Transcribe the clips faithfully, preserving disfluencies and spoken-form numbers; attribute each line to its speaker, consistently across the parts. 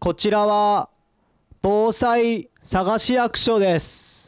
Speaker 1: こちらは防災佐賀市役所です。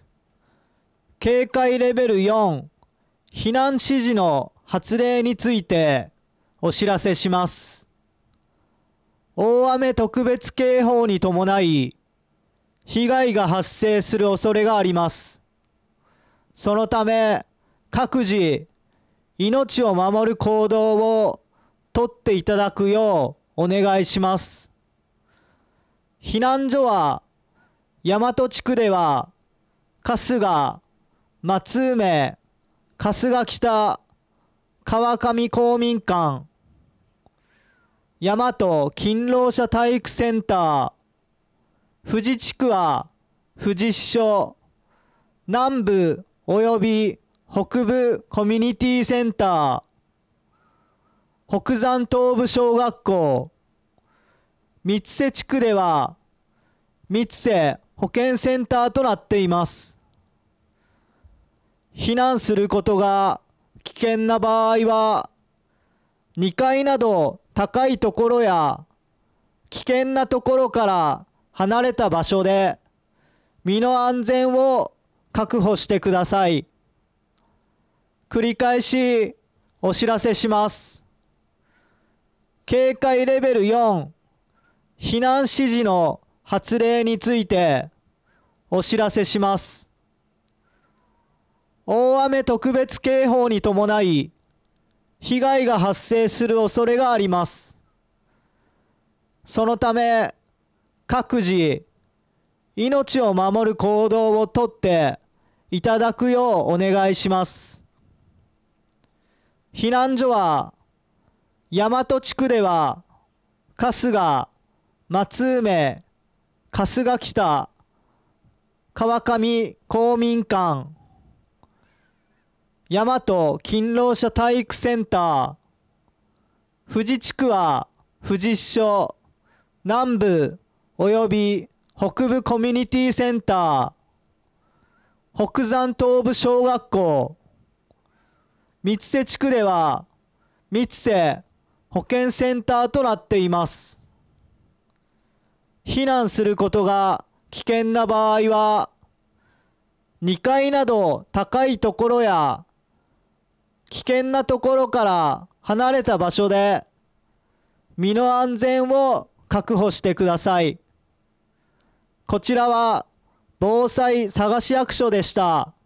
Speaker 1: 警戒レベルよん、避難指示の発令についてお知らせします。大雨特別警報に伴い、被害が発生する恐れがあります。そのため、各自、命を守る行動をとっていただくようお願いします。避難所は、大和地区では、春日、松梅、春日北、川上公民館、大和勤労者体育センター、富士地区は富士支所、南部及び北部コミュニティセンター、北山東部小学校、三瀬地区では三瀬保健センターとなっています。避難することが危険な場合は、にかいなど高いところや危険なところから離れた場所で身の安全を確保してください。繰り返しお知らせします。警戒レベルよん、避難指示の発令についてお知らせします。大雨特別警報に伴い、被害が発生する恐れがあります。そのため、各自、命を守る行動をとっていただくようお願いします。避難所は、大和地区では、春日、松梅、春日北、川上公民館、大和勤労者体育センター、富士地区は富士支所、南部及び北部コミュニティセンター、北山東部小学校、三瀬地区では三瀬保健センターとなっています。避難することが危険な場合は、にかいなど高いところや危険なところから離れた場所で身の安全を確保してください。こちらは防災佐賀市役所でした。